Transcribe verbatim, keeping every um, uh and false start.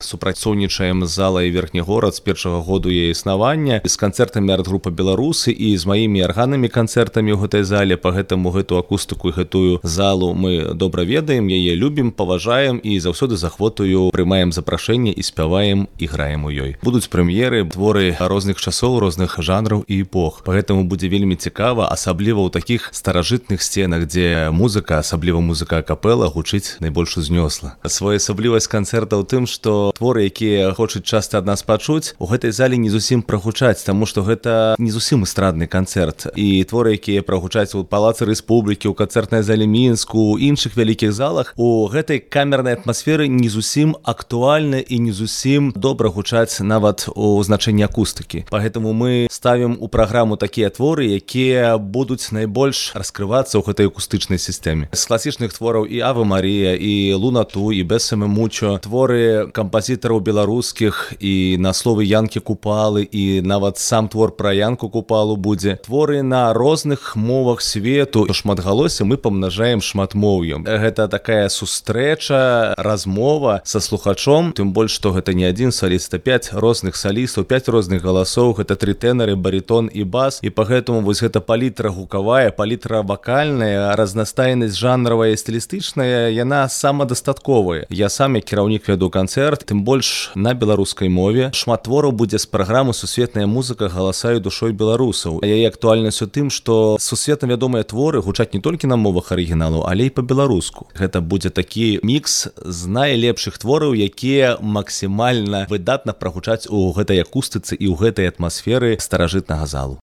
супрацоўнічаем з залай верхні горад з першага году яе існавання з канцэртамі арт-група беларусы і з маімі арганамі канцэртамі ў гэтай зале, па гэтаму гэту акустыку і гэтую залу мы добра ведаем, яе любім, паважаем і заўсёды з ахвотаю прымаем запрашэнне і спяваем і граем у ёй. Будуць прэм'еры, творы розных часоў, розных жанраў і эпох. Пагэтаму будзе вельмі цікава, асабліва ў такіх старажытных сценах, дзе музыка, асабліва музыка акапэла, гучыць найбольш узнёсла. Своеасаблівасць канцэрта ў тым, што творы, якія хочуць часта ад нас пачуць, у гэтай зале не зусім прагучаць, таму што гэта не зусім эстрадны канцэрт. І творы, якія прагучаць у Палацы Рэспублікі, у канцэртнай зале Мінску, у іншых вялікіх залах, у гэтай камернай атмасферы не зусім актуальны і не зусім добра гучаць нават у значэнні акустыкі. Пагэтаму мы ставім у праграму такія творы, якія будуць найбольш раскрывацца ў гэтай акустычнай сістэме. З класічных твораў і Аве Марія, і Лунату, і Бесаме Мучо, творы кампазітараў беларускіх і на словы Янкі Купалы, і нават сам твор пра Янку Купалу будзе. Творы на розных мовах свету. Шматгалоссе мы памнажаем шматмоўем. Гэта такая сустрэча, размова са слухачом, тым больш, што гэта не адзін саліст, а пяць розных салістаў, пяць розных галасоў, гэта тры тэнары, баритон і бас, і пагэтаму вось гэта палітра гукавая, палітра вакальная, разнастайнасць жанравая і стылістычная, яна самадастатковая. Я сам, як кіраўнік, вяду канцэрт, тым больш на беларускай мове. Шмат твораў будзе з праграмы «Сусветная музыка галаса і душой беларусаў». Яе актуальнасць у тым, што сусветна вядомыя творы гучаць не толькі на мовах арыгіналу, але і па-беларуску. Гэта будзе такі мікс з найлепшых твораў, якія максімальна выдатна прагучаць у гэтай акустыцы і ў гэтай атмасферы старажытнага залу.